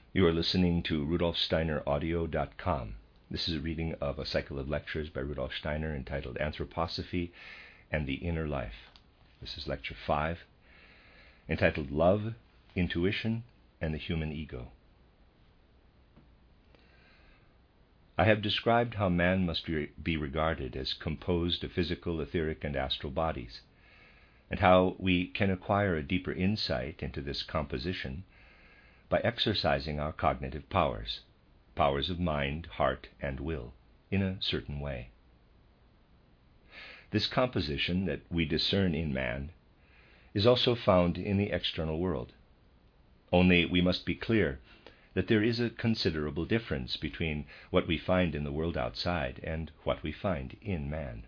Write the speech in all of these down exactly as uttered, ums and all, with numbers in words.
You are listening to Rudolf Steiner Audio dot com. This is a reading of a cycle of lectures by Rudolf Steiner entitled Anthroposophy and the Inner Life. This is lecture five, entitled Love, Intuition, and the Human Ego. I have described how man must be regarded as composed of physical, etheric, and astral bodies, and how we can acquire a deeper insight into this composition by exercising our cognitive powers, powers of mind, heart, and will, in a certain way. This composition that we discern in man is also found in the external world. Only we must be clear that there is a considerable difference between what we find in the world outside and what we find in man.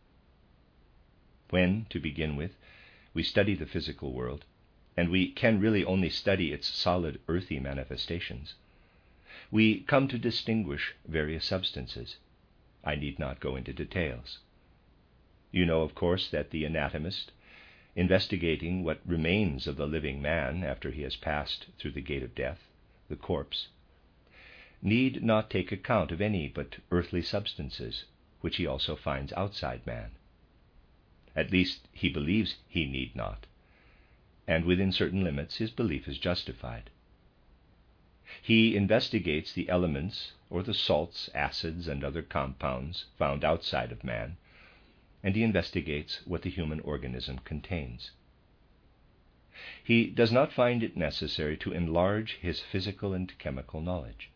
When, to begin with, we study the physical world, and we can really only study its solid earthy manifestations, we come to distinguish various substances. I need not go into details. You know, of course, that the anatomist, investigating what remains of the living man after he has passed through the gate of death, the corpse, need not take account of any but earthly substances, which he also finds outside man. At least he believes he need not, and within certain limits his belief is justified. He investigates the elements or the salts, acids, and other compounds found outside of man, and he investigates what the human organism contains. He does not find it necessary to enlarge his physical and chemical knowledge.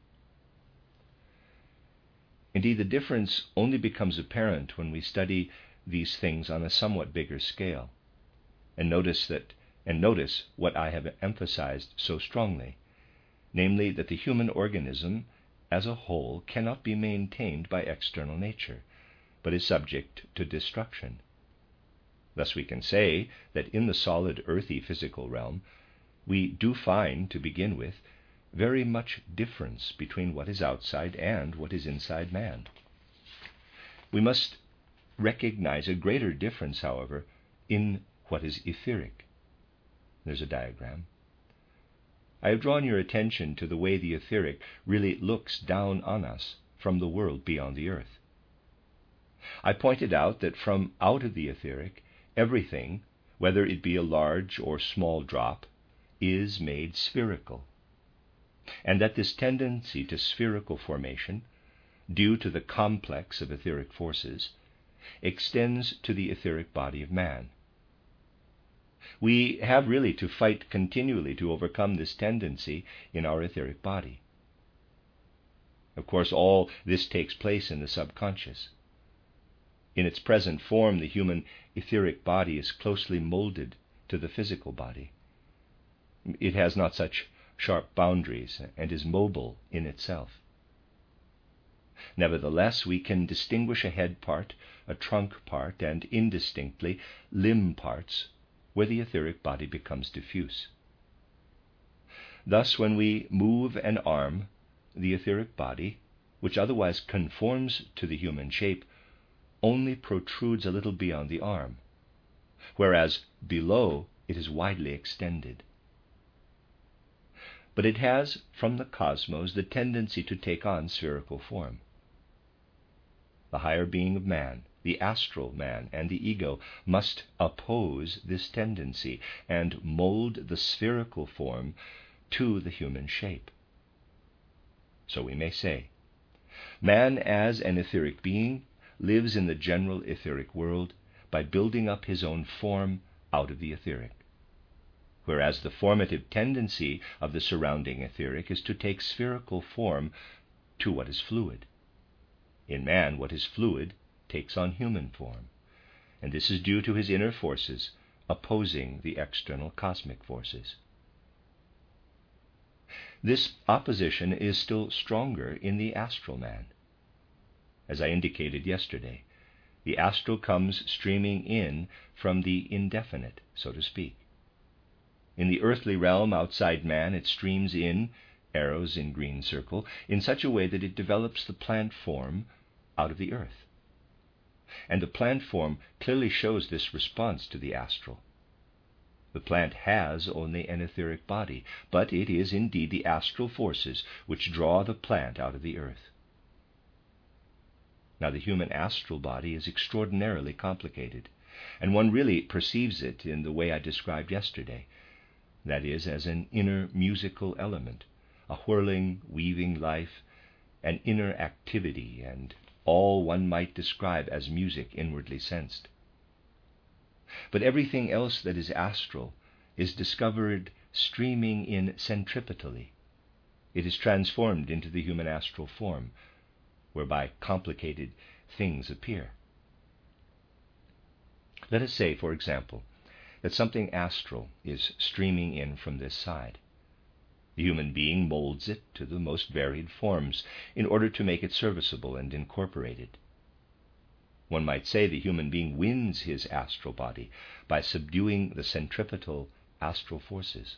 Indeed, the difference only becomes apparent when we study these things on a somewhat bigger scale, and notice that and notice what I have emphasized so strongly, namely that the human organism as a whole cannot be maintained by external nature, but is subject to destruction. Thus we can say that in the solid earthy physical realm we do find, to begin with, very much difference between what is outside and what is inside man. We must recognize a greater difference, however, in what is etheric. There's a diagram. I have drawn your attention to the way the etheric really looks down on us from the world beyond the earth. I pointed out that from out of the etheric, everything, whether it be a large or small drop, is made spherical, and that this tendency to spherical formation, due to the complex of etheric forces, extends to the etheric body of man. We have really to fight continually to overcome this tendency in our etheric body. Of course, all this takes place in the subconscious. In its present form, the human etheric body is closely molded to the physical body. It has not such sharp boundaries and is mobile in itself. Nevertheless, we can distinguish a head part, a trunk part, and indistinctly limb parts where the etheric body becomes diffuse. Thus, when we move an arm, the etheric body, which otherwise conforms to the human shape, only protrudes a little beyond the arm, whereas below it is widely extended. But it has, from the cosmos, the tendency to take on spherical form. The higher being of man, the astral man, and the ego must oppose this tendency and mold the spherical form to the human shape. So we may say, man as an etheric being lives in the general etheric world by building up his own form out of the etheric, whereas the formative tendency of the surrounding etheric is to take spherical form to what is fluid. In man, what is fluid takes on human form, and this is due to his inner forces opposing the external cosmic forces. This opposition is still stronger in the astral man. As I indicated yesterday, the astral comes streaming in from the indefinite, so to speak. In the earthly realm outside man, it streams in, arrows in green circle, in such a way that it develops the plant form out of the earth. And the plant form clearly shows this response to the astral. The plant has only an etheric body, but it is indeed the astral forces which draw the plant out of the earth. Now, the human astral body is extraordinarily complicated, and one really perceives it in the way I described yesterday, that is, as an inner musical element, a whirling, weaving life, an inner activity, and all one might describe as music inwardly sensed. But everything else that is astral is discovered streaming in centripetally. It is transformed into the human astral form, whereby complicated things appear. Let us say, for example, that something astral is streaming in from this side. The human being molds it to the most varied forms in order to make it serviceable and incorporated. One might say the human being wins his astral body by subduing the centripetal astral forces.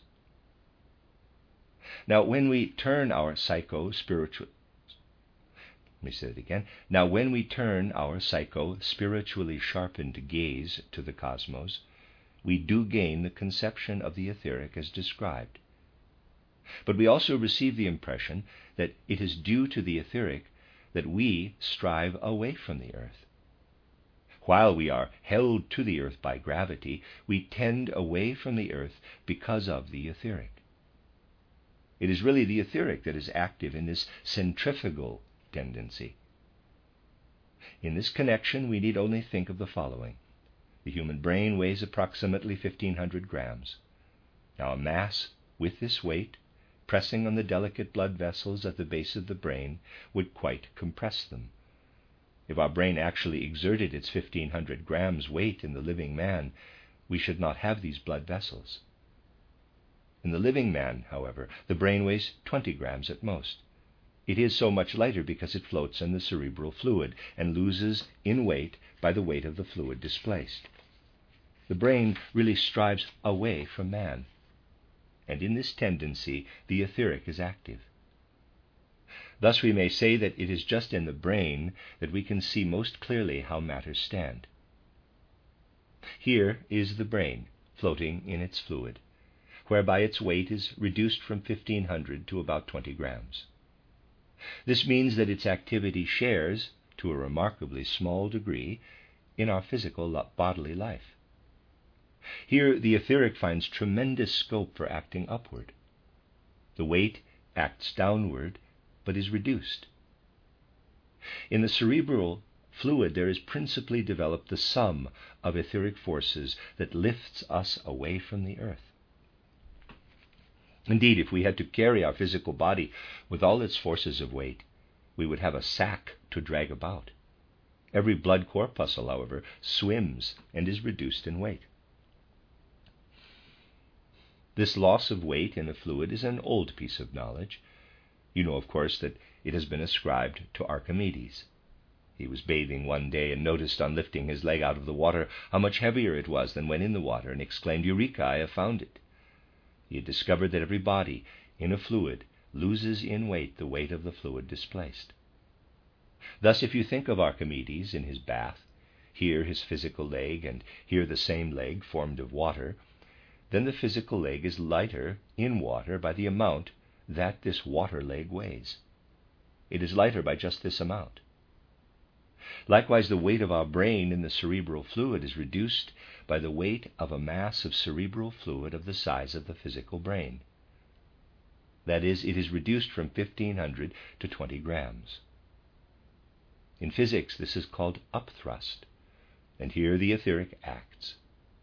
Now, when we turn our psycho-spiritual Let me say it again. Now, when we turn our psycho-spiritually sharpened gaze to the cosmos, we do gain the conception of the etheric as described. But we also receive the impression that it is due to the etheric that we strive away from the earth. While we are held to the earth by gravity, we tend away from the earth because of the etheric. It is really the etheric that is active in this centrifugal tendency. In this connection, we need only think of the following. The human brain weighs approximately fifteen hundred grams. Now, a mass with this weight, pressing on the delicate blood vessels at the base of the brain, would quite compress them. If our brain actually exerted its fifteen hundred grams weight in the living man, we should not have these blood vessels. In the living man, however, the brain weighs twenty grams at most. It is so much lighter because it floats in the cerebral fluid and loses in weight by the weight of the fluid displaced. The brain really strives away from man, and in this tendency the etheric is active. Thus we may say that it is just in the brain that we can see most clearly how matters stand. Here is the brain floating in its fluid, whereby its weight is reduced from fifteen hundred to about twenty grams. This means that its activity shares, to a remarkably small degree, in our physical bodily life. Here the etheric finds tremendous scope for acting upward. The weight acts downward, but is reduced. In the cerebral fluid there is principally developed the sum of etheric forces that lifts us away from the earth. Indeed, if we had to carry our physical body with all its forces of weight, we would have a sack to drag about. Every blood corpuscle, however, swims and is reduced in weight. This loss of weight in a fluid is an old piece of knowledge. You know, of course, that it has been ascribed to Archimedes. He was bathing one day and noticed on lifting his leg out of the water how much heavier it was than when in the water, and exclaimed, "Eureka, I have found it." He had discovered that every body in a fluid loses in weight the weight of the fluid displaced. Thus, if you think of Archimedes in his bath, here his physical leg and here the same leg formed of water, then the physical leg is lighter in water by the amount that this water leg weighs. It is lighter by just this amount. Likewise, the weight of our brain in the cerebral fluid is reduced by the weight of a mass of cerebral fluid of the size of the physical brain. That is, it is reduced from fifteen hundred to twenty grams. In physics, this is called upthrust, and here the etheric acts.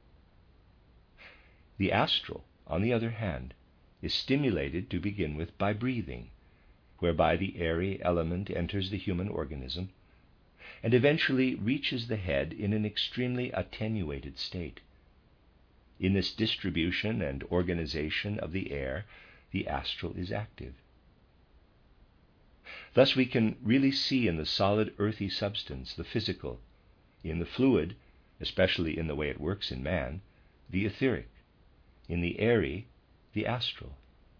The astral, on the other hand, is stimulated to begin with by breathing, whereby the airy element enters the human organism and eventually reaches the head in an extremely attenuated state. In this distribution and organization of the air, the astral is active. Thus we can really see in the solid earthy substance the physical, in the fluid, especially in the way it works in man, the etheric, in the airy, the astral.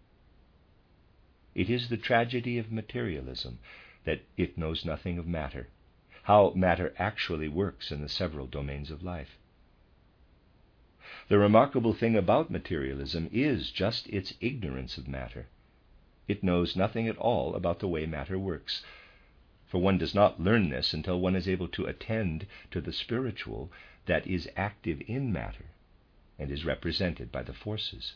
It is the tragedy of materialism that it knows nothing of matter, how matter actually works in the several domains of life. The remarkable thing about materialism is just its ignorance of matter. It knows nothing at all about the way matter works, for one does not learn this until one is able to attend to the spiritual that is active in matter and is represented by the forces.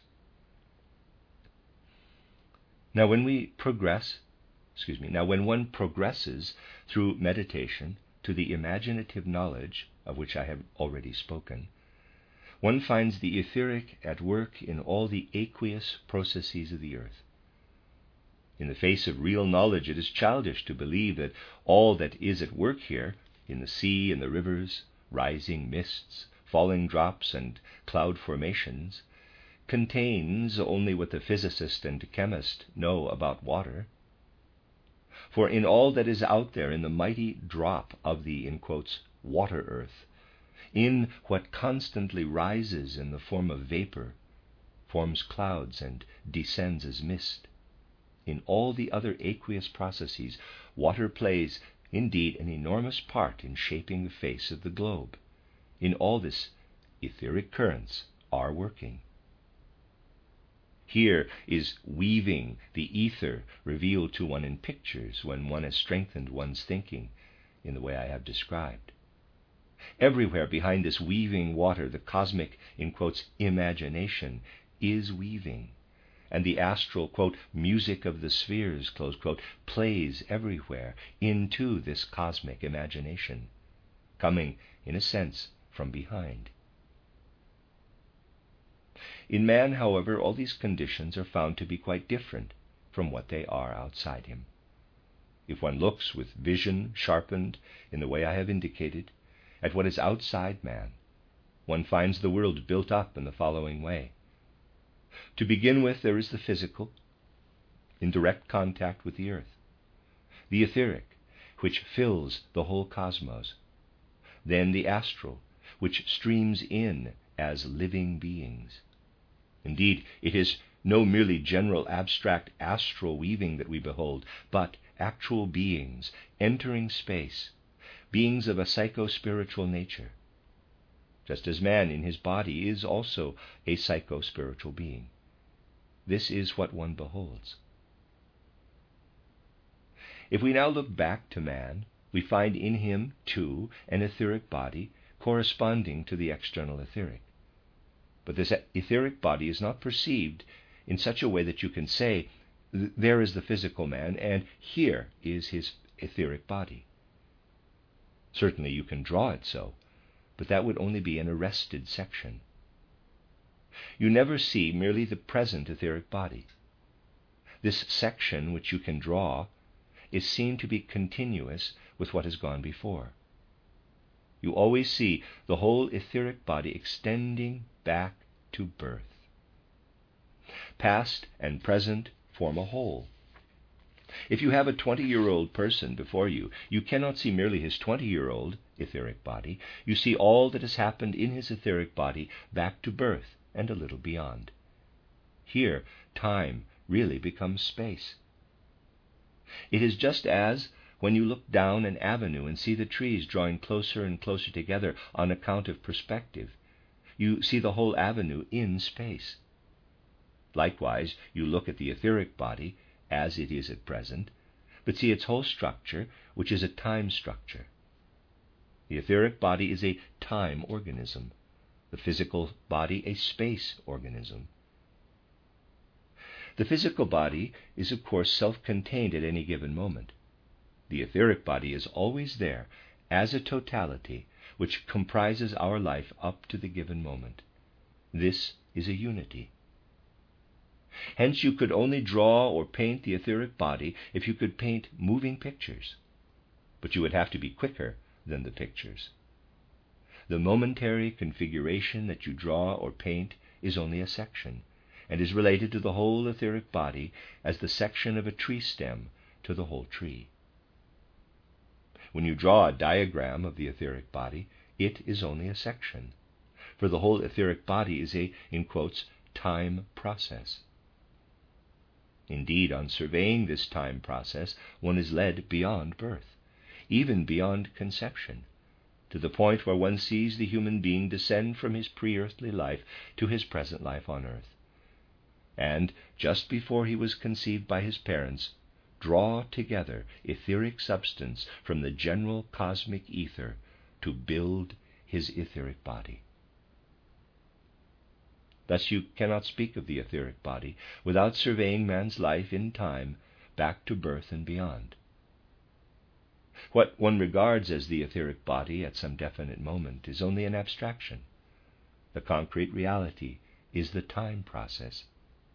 Now when we progress, excuse me, now when one progresses through meditation to the imaginative knowledge of which I have already spoken, one finds the etheric at work in all the aqueous processes of the earth. In the face of real knowledge, it is childish to believe that all that is at work here, in the sea and the rivers, rising mists, falling drops, and cloud formations, contains only what the physicist and chemist know about water. For in all that is out there, in the mighty drop of the, in quotes, water earth, in what constantly rises in the form of vapor, forms clouds, and descends as mist, in all the other aqueous processes, water plays indeed an enormous part in shaping the face of the globe. In all this, etheric currents are working. Here is weaving the ether revealed to one in pictures when one has strengthened one's thinking in the way I have described. Everywhere behind this weaving water, the cosmic, in quotes, imagination is weaving, and the astral, quote, music of the spheres, close quote, plays everywhere into this cosmic imagination, coming, in a sense, from behind. In man, however, all these conditions are found to be quite different from what they are outside him. If one looks with vision sharpened in the way I have indicated at what is outside man, one finds the world built up in the following way. To begin with, there is the physical, in direct contact with the earth, the etheric, which fills the whole cosmos, then the astral, which streams in as living beings. Indeed, it is no merely general abstract astral weaving that we behold, but actual beings entering space, beings of a psycho-spiritual nature, just as man in his body is also a psycho-spiritual being. This is what one beholds. If we now look back to man, we find in him, too, an etheric body corresponding to the external etheric. But this etheric body is not perceived in such a way that you can say, there is the physical man, and here is his etheric body. Certainly you can draw it so, but that would only be an arrested section. You never see merely the present etheric body. This section which you can draw is seen to be continuous with what has gone before. You always see the whole etheric body extending back to birth. Past and present form a whole. If you have a twenty-year-old person before you, you cannot see merely his twenty-year-old etheric body. You see all that has happened in his etheric body back to birth and a little beyond. Here, time really becomes space. It is just as when you look down an avenue and see the trees drawing closer and closer together on account of perspective. You see the whole avenue in space. Likewise, you look at the etheric body as it is at present, but see its whole structure, which is a time structure. The etheric body is a time organism, the physical body a space organism. The physical body is, of course, self-contained at any given moment. The etheric body is always there as a totality which comprises our life up to the given moment. This is a unity. Hence you could only draw or paint the etheric body if you could paint moving pictures, but you would have to be quicker than the pictures. The momentary configuration that you draw or paint is only a section, and is related to the whole etheric body as the section of a tree stem to the whole tree. When you draw a diagram of the etheric body, it is only a section, for the whole etheric body is a, in quotes, time process. Indeed, on surveying this time process, one is led beyond birth, even beyond conception, to the point where one sees the human being descend from his pre-earthly life to his present life on earth, and just before he was conceived by his parents, draw together etheric substance from the general cosmic ether to build his etheric body. Thus you cannot speak of the etheric body without surveying man's life in time back to birth and beyond. What one regards as the etheric body at some definite moment is only an abstraction. The concrete reality is the time process.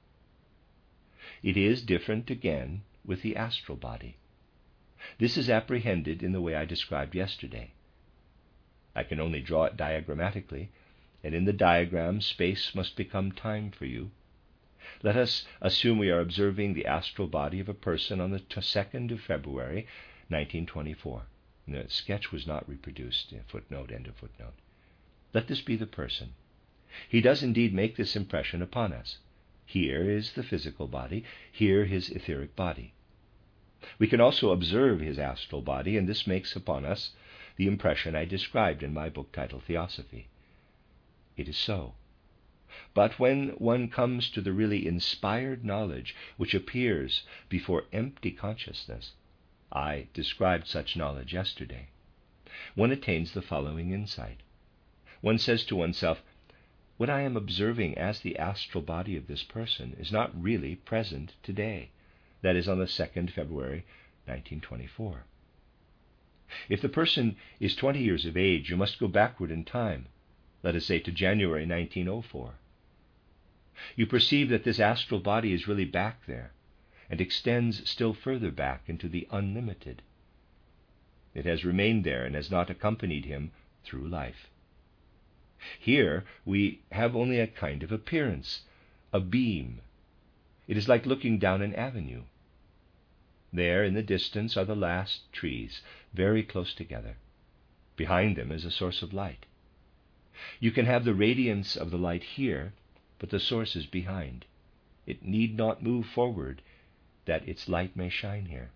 It is different again with the astral body. This is apprehended in the way I described yesterday. I can only draw it diagrammatically, and in the diagram space must become time for you. Let us assume we are observing the astral body of a person on the second of February, nineteen twenty-four. The sketch was not reproduced, footnote, end of footnote. Let this be the person. He does indeed make this impression upon us. Here is the physical body, here his etheric body. We can also observe his astral body, and this makes upon us the impression I described in my book titled Theosophy. It is so. But when one comes to the really inspired knowledge which appears before empty consciousness, I described such knowledge yesterday, one attains the following insight. One says to oneself, what I am observing as the astral body of this person is not really present today, that is, on the second of February, nineteen twenty-four. If the person is twenty years of age, you must go backward in time, let us say to January nineteen oh four. You perceive that this astral body is really back there, and extends still further back into the unlimited. It has remained there and has not accompanied him through life. Here we have only a kind of appearance, a beam. It is like looking down an avenue. There in the distance are the last trees, very close together. Behind them is a source of light. You can have the radiance of the light here, but the source is behind. It need not move forward that its light may shine here.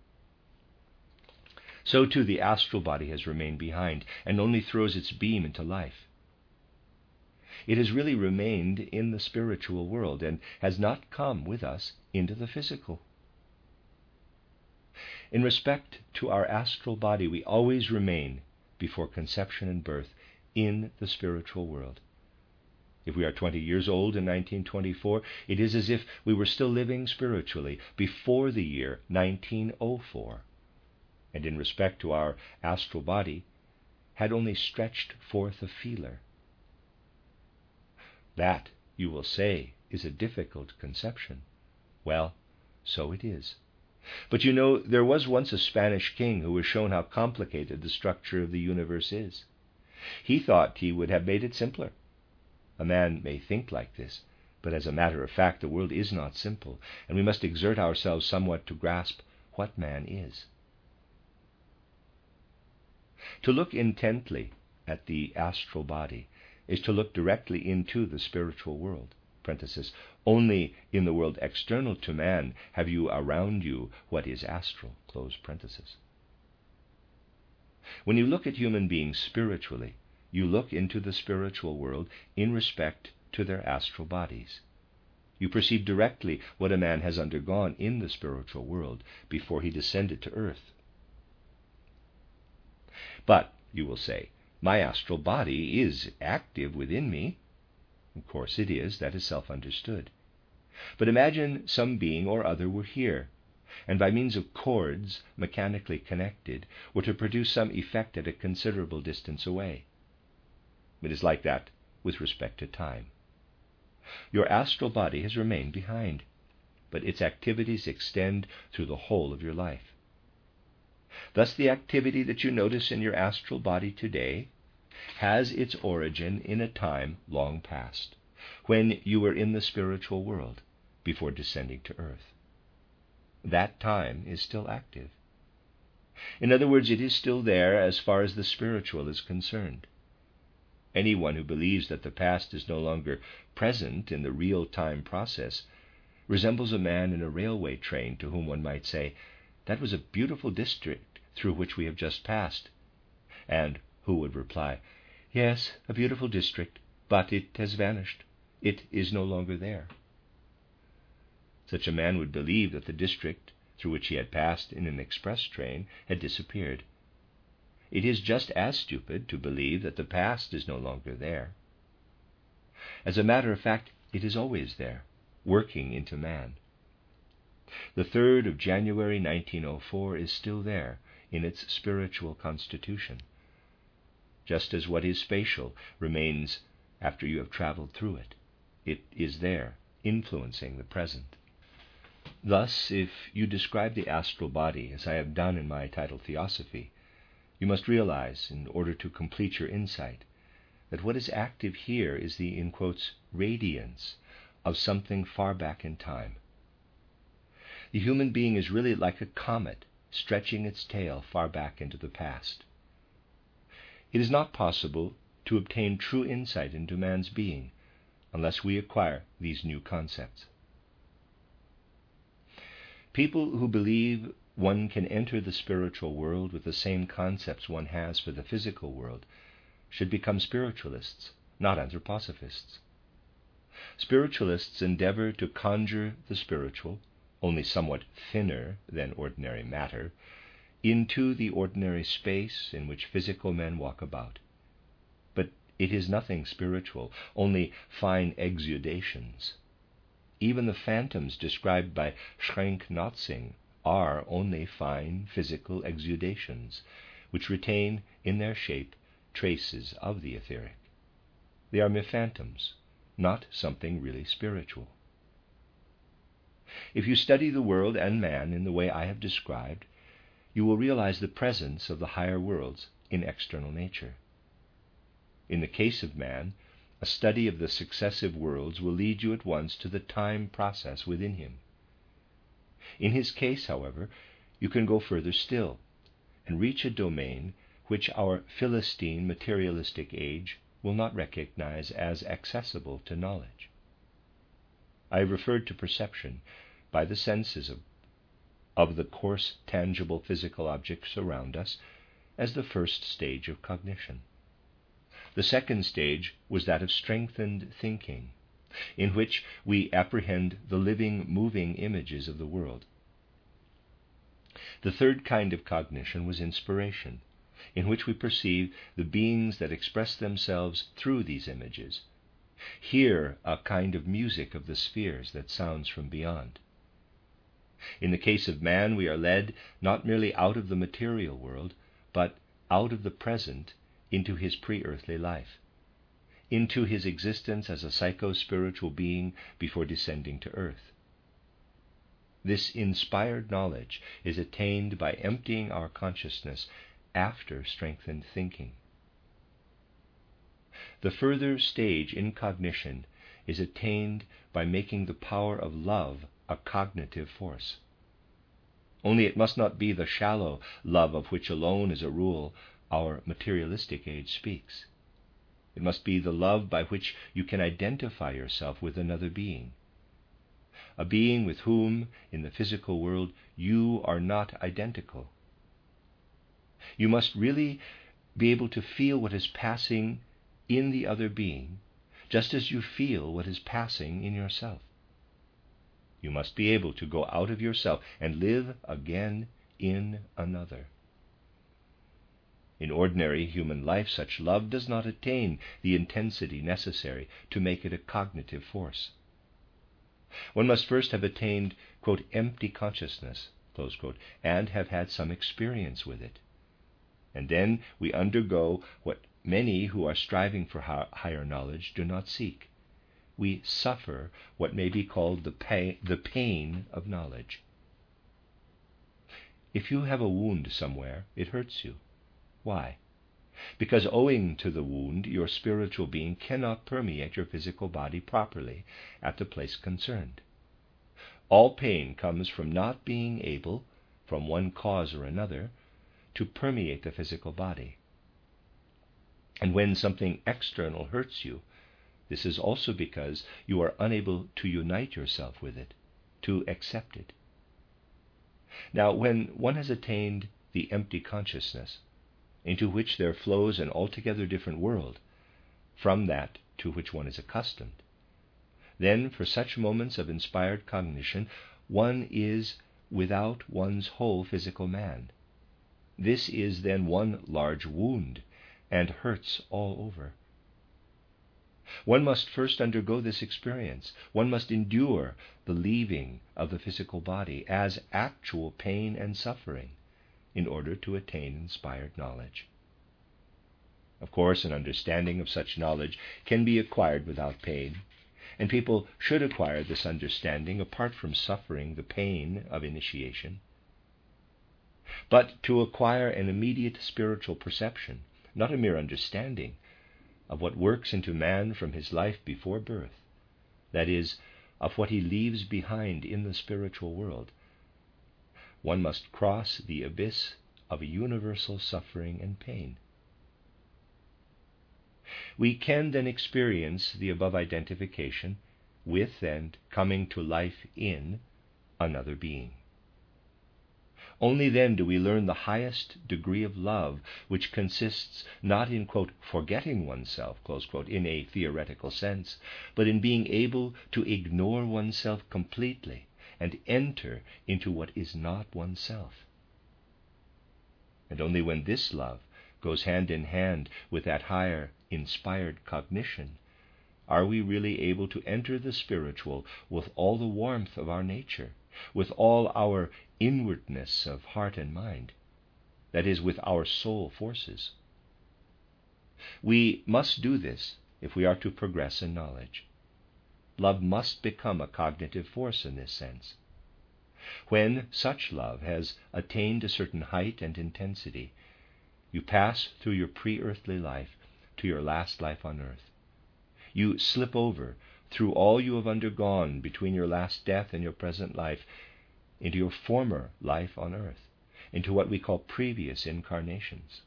So too the astral body has remained behind and only throws its beam into life. It has really remained in the spiritual world and has not come with us into the physical. In respect to our astral body, we always remain, before conception and birth, in the spiritual world. If we are twenty years old in nineteen twenty-four, it is as if we were still living spiritually before the year nineteen oh four, and in respect to our astral body, had only stretched forth a feeler. That, you will say, is a difficult conception. Well, so it is. But you know, there was once a Spanish king who was shown how complicated the structure of the universe is. He thought he would have made it simpler. A man may think like this, but as a matter of fact, the world is not simple, and we must exert ourselves somewhat to grasp what man is. To look intently at the astral body is to look directly into the spiritual world. Parenthesis, only in the world external to man have you around you what is astral. Close parenthesis. When you look at human beings spiritually, you look into the spiritual world in respect to their astral bodies. You perceive directly what a man has undergone in the spiritual world before he descended to earth. But, you will say, my astral body is active within me. Of course it is, that is self-understood. But imagine some being or other were here, and by means of cords mechanically connected, were to produce some effect at a considerable distance away. It is like that with respect to time. Your astral body has remained behind, but its activities extend through the whole of your life. Thus the activity that you notice in your astral body today has its origin in a time long past, when you were in the spiritual world before descending to earth. That time is still active. In other words, it is still there as far as the spiritual is concerned. Anyone who believes that the past is no longer present in the real-time process resembles a man in a railway train to whom one might say, "That was a beautiful district through which we have just passed, and who would reply, "Yes, a beautiful district, but it has vanished. It is no longer there." Such a man would believe that the district through which he had passed in an express train had disappeared. It is just as stupid to believe that the past is no longer there. As a matter of fact, it is always there, working into man. The third of January nineteen oh four is still there in its spiritual constitution, just as what is spatial remains after you have traveled through it. It is there, influencing the present. Thus, if you describe the astral body as I have done in my title Theosophy, you must realize, in order to complete your insight, that what is active here is the, in quotes, radiance of something far back in time. The human being is really like a comet stretching its tail far back into the past. It is not possible to obtain true insight into man's being unless we acquire these new concepts. People who believe one can enter the spiritual world with the same concepts one has for the physical world should become spiritualists, not anthroposophists. Spiritualists endeavor to conjure the spiritual, only somewhat thinner than ordinary matter, into the ordinary space in which physical men walk about. But it is nothing spiritual, only fine exudations. Even the phantoms described by Schrenck-Notzing are only fine physical exudations, which retain in their shape traces of the etheric. They are mere phantoms, not something really spiritual. If you study the world and man in the way I have described, you will realize the presence of the higher worlds in external nature. In the case of man, a study of the successive worlds will lead you at once to the time process within him. In his case, however, you can go further still and reach a domain which our Philistine materialistic age will not recognize as accessible to knowledge. I have referred to perception by the senses of, of the coarse, tangible physical objects around us as the first stage of cognition. The second stage was that of strengthened thinking, in which we apprehend the living, moving images of the world. The third kind of cognition was inspiration, in which we perceive the beings that express themselves through these images, hear a kind of music of the spheres that sounds from beyond. In the case of man, we are led not merely out of the material world, but out of the present into his pre-earthly life, into his existence as a psycho-spiritual being before descending to earth. This inspired knowledge is attained by emptying our consciousness after strengthened thinking. The further stage in cognition is attained by making the power of love a cognitive force. Only it must not be the shallow love of which alone, as a rule, our materialistic age speaks. It must be the love by which you can identify yourself with another being, a being with whom, in the physical world, you are not identical. You must really be able to feel what is passing in the other being, just as you feel what is passing in yourself. You must be able to go out of yourself and live again in another. In ordinary human life, such love does not attain the intensity necessary to make it a cognitive force. One must first have attained, quote, empty consciousness, close quote, and have had some experience with it. And then we undergo what many who are striving for higher knowledge do not seek. We suffer what may be called the pain, the pain of knowledge. If you have a wound somewhere, it hurts you. Why? Because owing to the wound, your spiritual being cannot permeate your physical body properly at the place concerned. All pain comes from not being able, from one cause or another, to permeate the physical body. And when something external hurts you, this is also because you are unable to unite yourself with it, to accept it. Now, when one has attained the empty consciousness, into which there flows an altogether different world from that to which one is accustomed, then for such moments of inspired cognition, one is without one's whole physical man. This is then one large wound, and hurts all over. One must first undergo this experience. One must endure the leaving of the physical body as actual pain and suffering in order to attain inspired knowledge. Of course, an understanding of such knowledge can be acquired without pain, and people should acquire this understanding apart from suffering the pain of initiation. But to acquire an immediate spiritual perception, not a mere understanding, of what works into man from his life before birth, that is, of what he leaves behind in the spiritual world, one must cross the abyss of a universal suffering and pain. We can then experience the above identification with and coming to life in another being. Only then do we learn the highest degree of love, which consists not in, quote, forgetting oneself, close quote, in a theoretical sense, but in being able to ignore oneself completely and enter into what is not oneself. And only when this love goes hand in hand with that higher inspired cognition are we really able to enter the spiritual with all the warmth of our nature, with all our inwardness of heart and mind, that is, with our soul forces. We must do this if we are to progress in knowledge. Love must become a cognitive force in this sense. When such love has attained a certain height and intensity, you pass through your pre-earthly life to your last life on earth. You slip over through all you have undergone between your last death and your present life into your former life on earth, into what we call previous incarnations.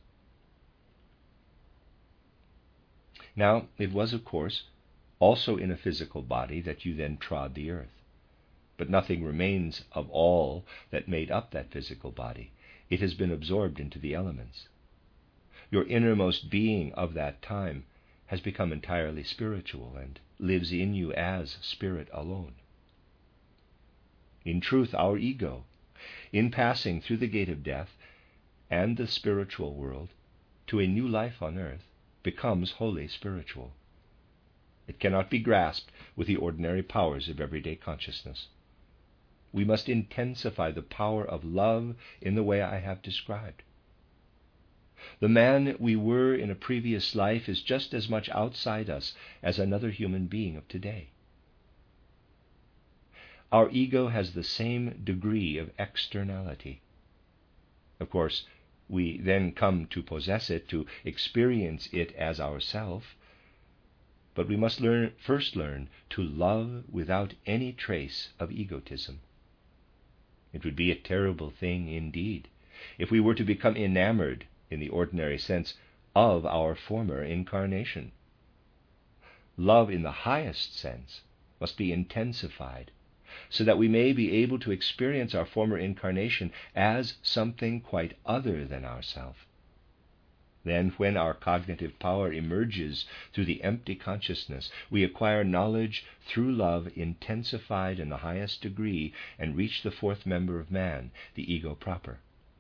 Now, it was, of course, also in a physical body that you then trod the earth. But nothing remains of all that made up that physical body. It has been absorbed into the elements. Your innermost being of that time has become entirely spiritual and lives in you as spirit alone. In truth, our ego, in passing through the gate of death and the spiritual world to a new life on earth, becomes wholly spiritual. It cannot be grasped with the ordinary powers of everyday consciousness. We must intensify the power of love in the way I have described. The man we were in a previous life is just as much outside us as another human being of today. Our ego has the same degree of externality. Of course, we then come to possess it, to experience it as ourself, but we must learn, first learn to love without any trace of egotism. It would be a terrible thing indeed if we were to become enamored, in the ordinary sense, of our former incarnation. Love in the highest sense must be intensified, so that we may be able to experience our former incarnation as something quite other than ourself. Then, when our cognitive power emerges through the empty consciousness, we acquire knowledge through love intensified in the highest degree and reach the fourth member of man, the ego proper.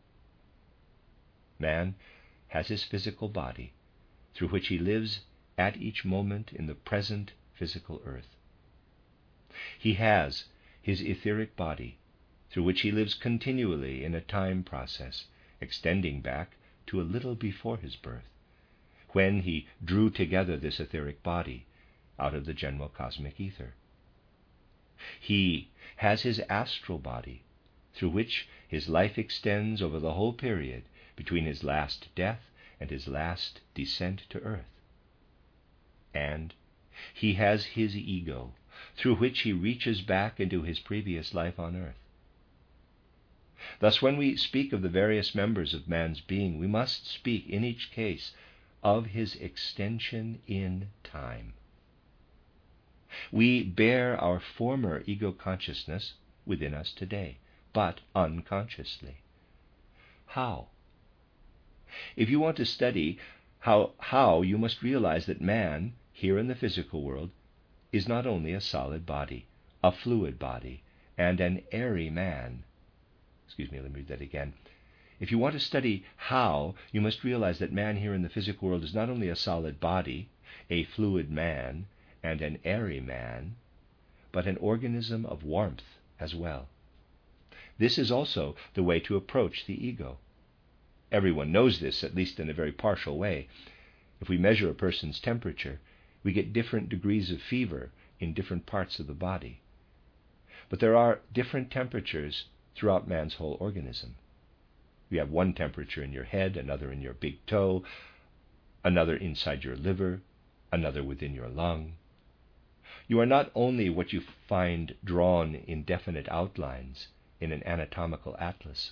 Man has his physical body, through which he lives at each moment in the present physical earth. He has his etheric body, through which he lives continually in a time process, extending back to a little before his birth, when he drew together this etheric body out of the general cosmic ether. He has his astral body, through which his life extends over the whole period between his last death and his last descent to earth. And he has his ego, through which he reaches back into his previous life on earth. Thus, when we speak of the various members of man's being, we must speak in each case of his extension in time. We bear our former ego consciousness within us today, but unconsciously. How? If you want to study how, how, you must realize that man, here in the physical world, is not only a solid body, a fluid body, and an airy man. Excuse me, let me read that again. If you want to study how, you must realize that man here in the physical world is not only a solid body, a fluid man, and an airy man, but an organism of warmth as well. This is also the way to approach the ego. Everyone knows this, at least in a very partial way. If we measure a person's temperature, we get different degrees of fever in different parts of the body. But there are different temperatures throughout man's whole organism. You have one temperature in your head, another in your big toe, another inside your liver, another within your lung. You are not only what you find drawn in definite outlines in an anatomical atlas.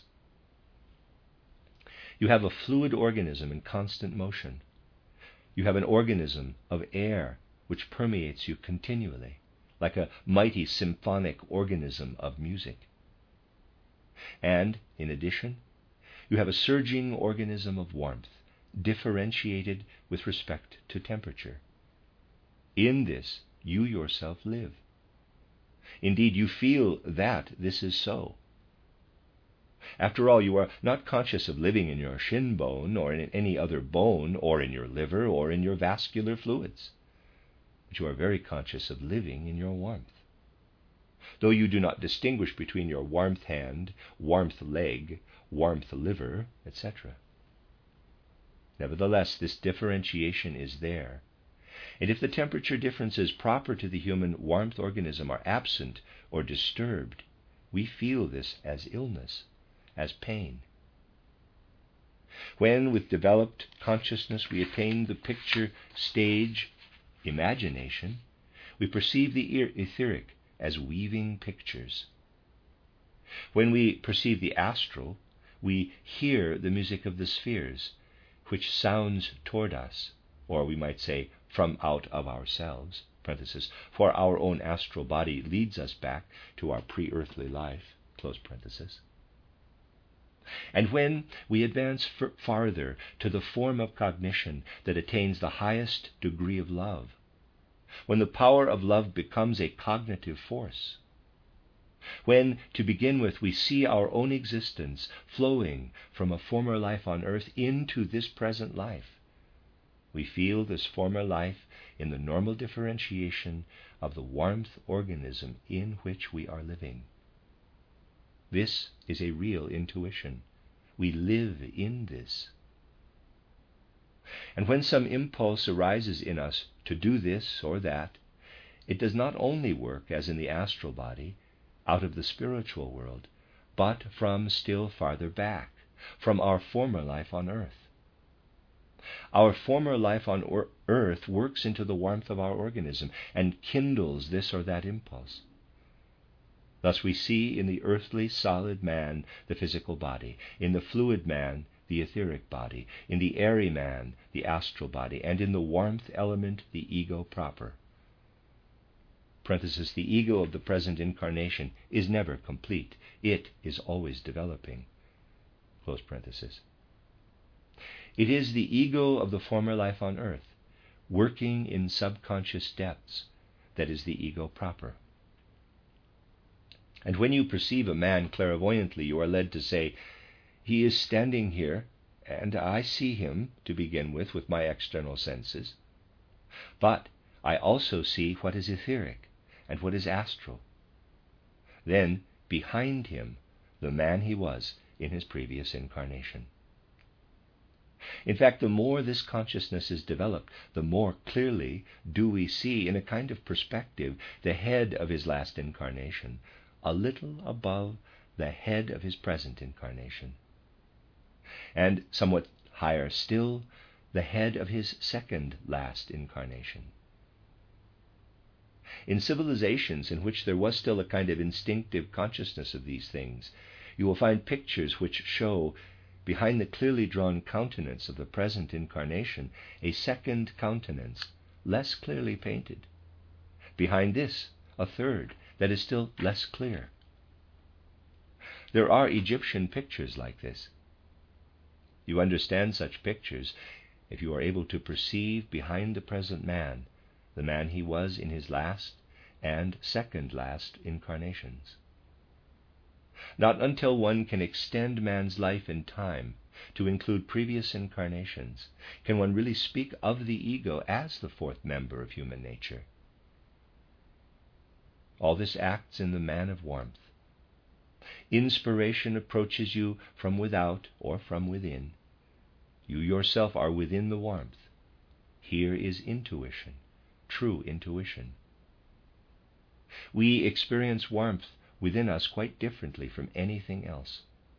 You have a fluid organism in constant motion. You have an organism of air which permeates you continually, like a mighty symphonic organism of music. And, in addition, you have a surging organism of warmth, differentiated with respect to temperature. In this, you yourself live. Indeed, you feel that this is so. After all, you are not conscious of living in your shin bone or in any other bone or in your liver or in your vascular fluids, but you are very conscious of living in your warmth. Though you do not distinguish between your warmth hand, warmth leg, warmth liver, et cetera. Nevertheless, this differentiation is there. And if the temperature differences proper to the human warmth organism are absent or disturbed, we feel this as illness, as pain. When, with developed consciousness, we attain the picture stage, imagination, we perceive the etheric as weaving pictures. When we perceive the astral, we hear the music of the spheres, which sounds toward us, or we might say, from out of ourselves, parenthesis, for our own astral body leads us back to our pre-earthly life, close parenthesis. And when we advance f- farther to the form of cognition that attains the highest degree of love, when the power of love becomes a cognitive force, when, to begin with, we see our own existence flowing from a former life on earth into this present life, we feel this former life in the normal differentiation of the warmth organism in which we are living. This is a real intuition. We live in this. And when some impulse arises in us to do this or that, it does not only work, as in the astral body, out of the spiritual world, but from still farther back, from our former life on earth. Our former life on or- earth works into the warmth of our organism and kindles this or that impulse. Thus we see in the earthly solid man the physical body, in the fluid man the etheric body, in the airy man the astral body, and in the warmth element the ego proper. Parenthesis, the ego of the present incarnation is never complete. It is always developing. Close parenthesis. It is the ego of the former life on earth, working in subconscious depths, that is the ego proper. And when you perceive a man clairvoyantly, you are led to say, he is standing here, and I see him, to begin with, with my external senses. But I also see what is etheric and what is astral. Then, behind him, the man he was in his previous incarnation. In fact, the more this consciousness is developed, the more clearly do we see, in a kind of perspective, the head of his last incarnation, a little above the head of his present incarnation, and somewhat higher still, the head of his second last incarnation. In civilizations in which there was still a kind of instinctive consciousness of these things, you will find pictures which show, behind the clearly drawn countenance of the present incarnation, a second countenance, less clearly painted. Behind this, a third, that is still less clear. There are Egyptian pictures like this. You understand such pictures if you are able to perceive behind the present man the man he was in his last and second last incarnations. Not until one can extend man's life in time to include previous incarnations can one really speak of the ego as the fourth member of human nature. All this acts in the man of warmth. Inspiration approaches you from without or from within. You yourself are within the warmth. Here is intuition, true intuition. We experience warmth within us quite differently from anything else.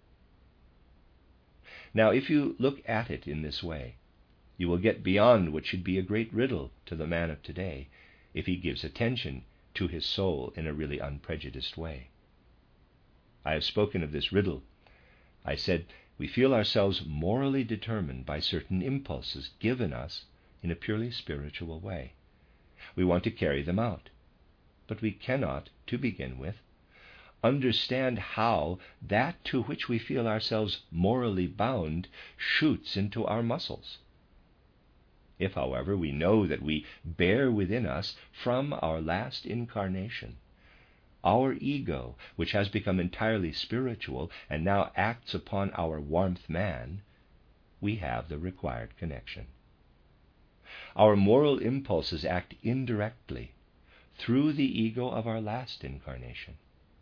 Now, if you look at it in this way, you will get beyond what should be a great riddle to the man of today if he gives attention to his soul in a really unprejudiced way. I have spoken of this riddle. I said we feel ourselves morally determined by certain impulses given us in a purely spiritual way. We want to carry them out, but we cannot, to begin with, understand how that to which we feel ourselves morally bound shoots into our muscles. If, however, we know that we bear within us from our last incarnation our ego, which has become entirely spiritual and now acts upon our warmth man, we have the required connection. Our moral impulses act indirectly through the ego of our last incarnation.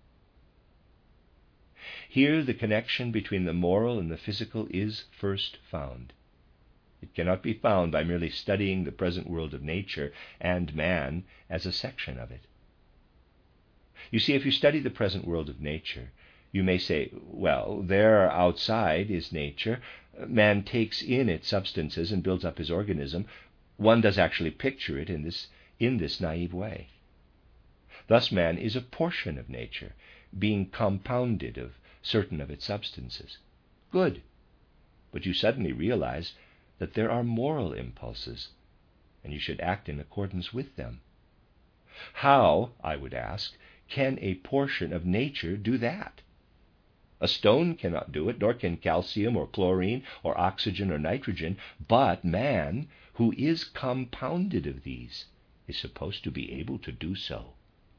Here the connection between the moral and the physical is first found. It cannot be found by merely studying the present world of nature and man as a section of it. You see, if you study the present world of nature, you may say, well, there outside is nature. Man takes in its substances and builds up his organism. One does actually picture it in this, in this naive way. Thus man is a portion of nature, being compounded of certain of its substances. Good. But you suddenly realize that there are moral impulses, and you should act in accordance with them. How, I would ask, can a portion of nature do that? A stone cannot do it, nor can calcium or chlorine or oxygen or nitrogen, but man, who is compounded of these, is supposed to be able to do so.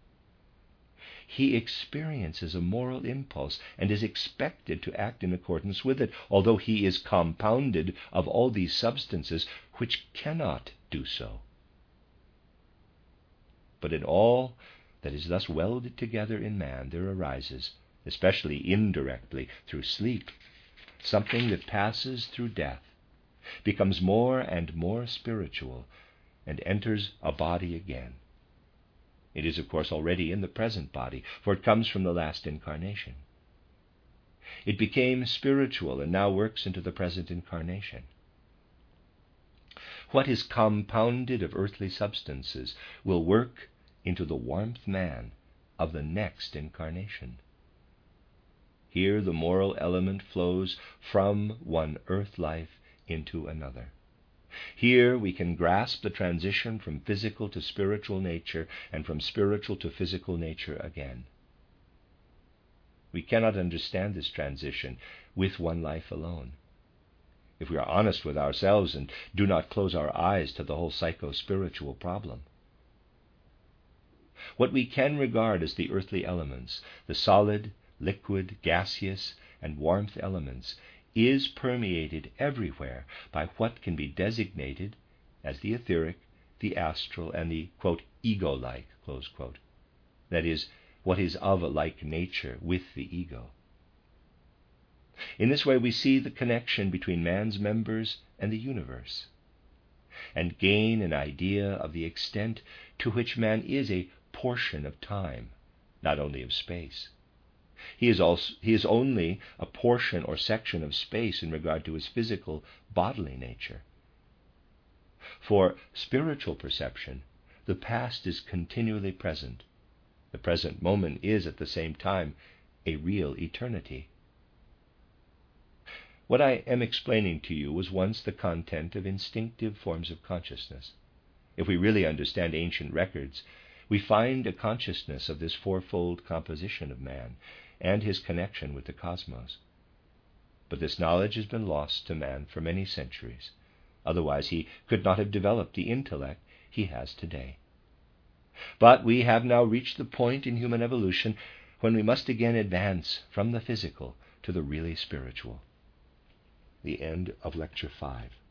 He experiences a moral impulse and is expected to act in accordance with it, although he is compounded of all these substances which cannot do so. But in all that is thus welded together in man, there arises, especially indirectly through sleep, something that passes through death, becomes more and more spiritual, and enters a body again. It is, of course, already in the present body, for it comes from the last incarnation. It became spiritual and now works into the present incarnation. What is compounded of earthly substances will work into the warmth man of the next incarnation. Here the moral element flows from one earth life into another. Here we can grasp the transition from physical to spiritual nature and from spiritual to physical nature again. We cannot understand this transition with one life alone. If we are honest with ourselves and do not close our eyes to the whole psycho-spiritual problem. What we can regard as the earthly elements, the solid, liquid, gaseous, and warmth elements, is permeated everywhere by what can be designated as the etheric, the astral, and the, quote, ego-like, close quote. That is, what is of a like nature with the ego. In this way we see the connection between man's members and the universe, and gain an idea of the extent to which man is a portion of time, not only of space. He is also he is only a portion or section of space in regard to his physical, bodily nature. For spiritual perception, the past is continually present. The present moment is at the same time a real eternity. What I am explaining to you was once the content of instinctive forms of consciousness. If we really understand ancient records, we find a consciousness of this fourfold composition of man and his connection with the cosmos. but this knowledge has been lost to man for many centuries. Otherwise he could not have developed the intellect he has today. But we have now reached the point in human evolution when we must again advance from the physical to the really spiritual. The end of Lecture five.